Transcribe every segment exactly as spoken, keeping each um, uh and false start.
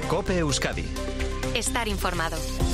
COPE Euskadi. Estar informado.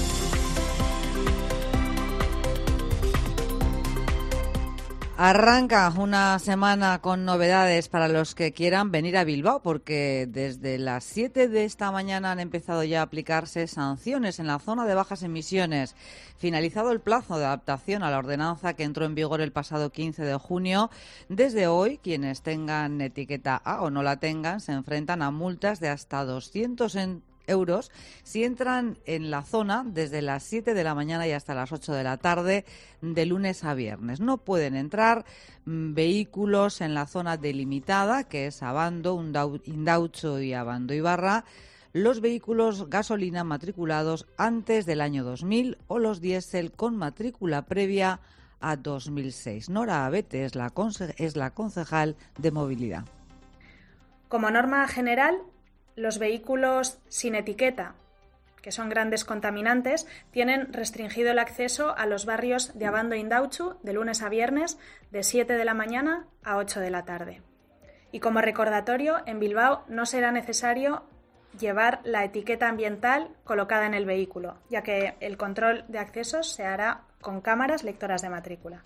Arranca una semana con novedades para los que quieran venir a Bilbao, porque desde las siete de esta mañana han empezado ya a aplicarse sanciones en la zona de bajas emisiones. Finalizado el plazo de adaptación a la ordenanza que entró en vigor el pasado quince de junio, desde hoy quienes tengan etiqueta A o no la tengan se enfrentan a multas de hasta doscientos euros si entran en la zona desde las siete de la mañana y hasta las ocho de la tarde de lunes a viernes. No pueden entrar mm, vehículos en la zona delimitada, que es Abando, Indaucho y Abando Ibarra, los vehículos gasolina matriculados antes del año dos mil o los diésel con matrícula previa a dos mil seis. Nora Abete es la, conse- es la concejal de movilidad. Como norma general, los vehículos sin etiqueta, que son grandes contaminantes, tienen restringido el acceso a los barrios de Abando e Indauchu de lunes a viernes de siete de la mañana a ocho de la tarde. Y como recordatorio, en Bilbao no será necesario llevar la etiqueta ambiental colocada en el vehículo, ya que el control de accesos se hará con cámaras lectoras de matrícula.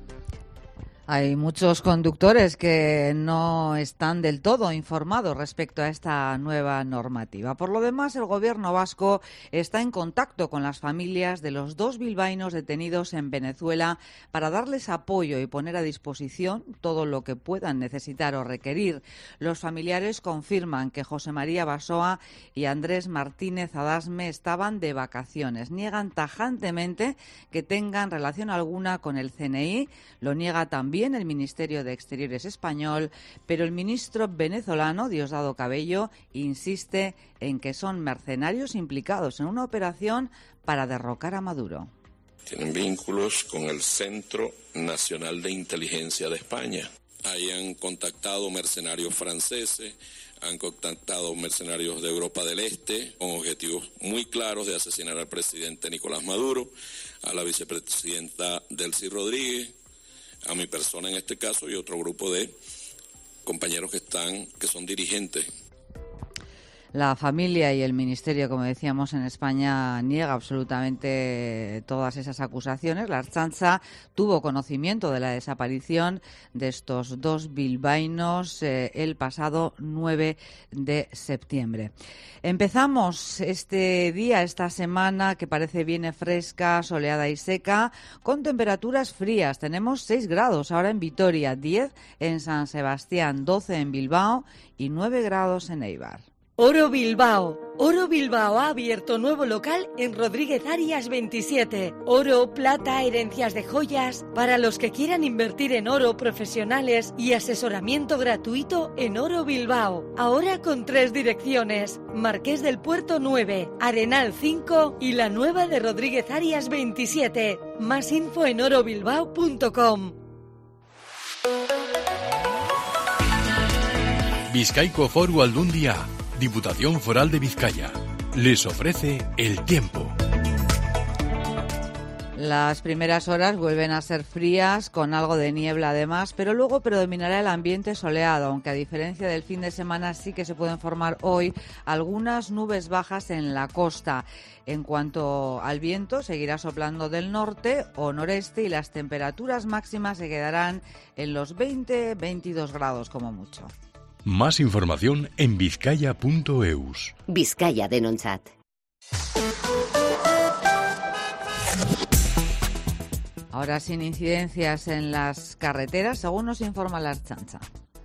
Hay muchos conductores que no están del todo informados respecto a esta nueva normativa. Por lo demás, el Gobierno vasco está en contacto con las familias de los dos bilbaínos detenidos en Venezuela para darles apoyo y poner a disposición todo lo que puedan necesitar o requerir. Los familiares confirman que José María Basoa y Andrés Martínez Adasme estaban de vacaciones. Niegan tajantemente que tengan relación alguna con el C N I. Lo niega también el Ministerio de Exteriores español, pero el ministro venezolano, Diosdado Cabello, insiste en que son mercenarios implicados en una operación para derrocar a Maduro. Tienen vínculos con el Centro Nacional de Inteligencia de España. Ahí han contactado mercenarios franceses, han contactado mercenarios de Europa del Este con objetivos muy claros de asesinar al presidente Nicolás Maduro, a la vicepresidenta Delcy Rodríguez, a mi persona en este caso y otro grupo de compañeros que están, que son dirigentes. La familia y el Ministerio, como decíamos, en España niega absolutamente todas esas acusaciones. La Ertzaintza tuvo conocimiento de la desaparición de estos dos bilbaínos eh, el pasado nueve de septiembre. Empezamos este día, esta semana, que parece viene fresca, soleada y seca, con temperaturas frías. Tenemos seis grados ahora en Vitoria, diez en San Sebastián, doce en Bilbao y nueve grados en Eibar. Oro Bilbao. Oro Bilbao ha abierto nuevo local en Rodríguez Arias veintisiete. Oro, plata, herencias de joyas. Para los que quieran invertir en oro, profesionales y asesoramiento gratuito en Oro Bilbao. Ahora con tres direcciones. Marqués del Puerto nueve, Arenal cinco y la nueva de Rodríguez Arias veintisiete. Más info en oro bilbao punto com. Bizkaiko Foru Aldundia, Diputación Foral de Vizcaya, les ofrece el tiempo. Las primeras horas vuelven a ser frías, con algo de niebla además, pero luego predominará el ambiente soleado, aunque a diferencia del fin de semana sí que se pueden formar hoy algunas nubes bajas en la costa. En cuanto al viento, seguirá soplando del norte o noreste y las temperaturas máximas se quedarán en los veinte a veintidós grados como mucho. Más información en bizkaia punto eus. Vizcaya denontzat. Ahora sin incidencias en las carreteras, según nos informa la Ertzaintza.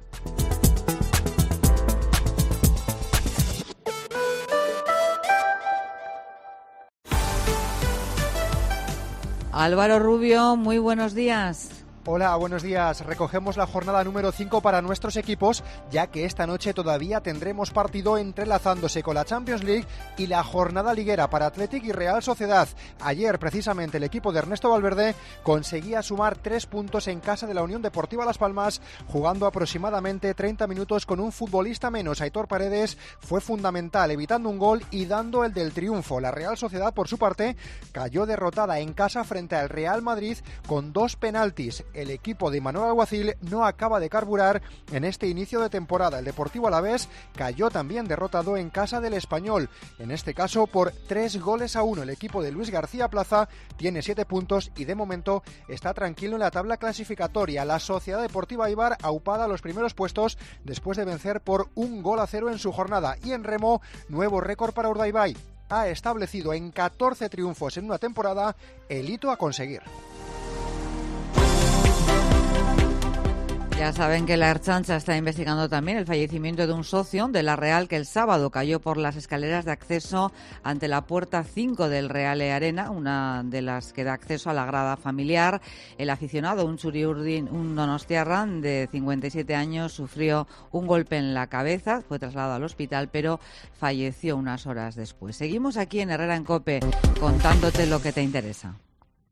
Álvaro Rubio, muy buenos días. Hola, buenos días. Recogemos la jornada número cinco para nuestros equipos, ya que esta noche todavía tendremos partido entrelazándose con la Champions League y la jornada liguera para Athletic y Real Sociedad. Ayer, precisamente, el equipo de Ernesto Valverde conseguía sumar tres puntos en casa de la Unión Deportiva Las Palmas, jugando aproximadamente treinta minutos con un futbolista menos. Aitor Paredes fue fundamental, evitando un gol y dando el del triunfo. La Real Sociedad, por su parte, cayó derrotada en casa frente al Real Madrid con dos penaltis. el equipo de Manuel Alguacil no acaba de carburar en este inicio de temporada. El Deportivo Alavés cayó también derrotado en casa del Español, en este caso por tres goles a uno. El equipo de Luis García Plaza tiene siete puntos y de momento está tranquilo en la tabla clasificatoria. La Sociedad Deportiva Eibar aupada a los primeros puestos después de vencer por un gol a cero en su jornada. Y en remo, nuevo récord para Urdaibai. Ha establecido en catorce triunfos en una temporada el hito a conseguir. Ya saben que la Ertzaintza está investigando también el fallecimiento de un socio de la Real que el sábado cayó por las escaleras de acceso ante la puerta cinco del Real E Arena, una de las que da acceso a la grada familiar. El aficionado, un Txuri-Urdin, un donostiarra de cincuenta y siete años, sufrió un golpe en la cabeza, fue trasladado al hospital, pero falleció unas horas después. Seguimos aquí en Herrera en COPE contándote lo que te interesa.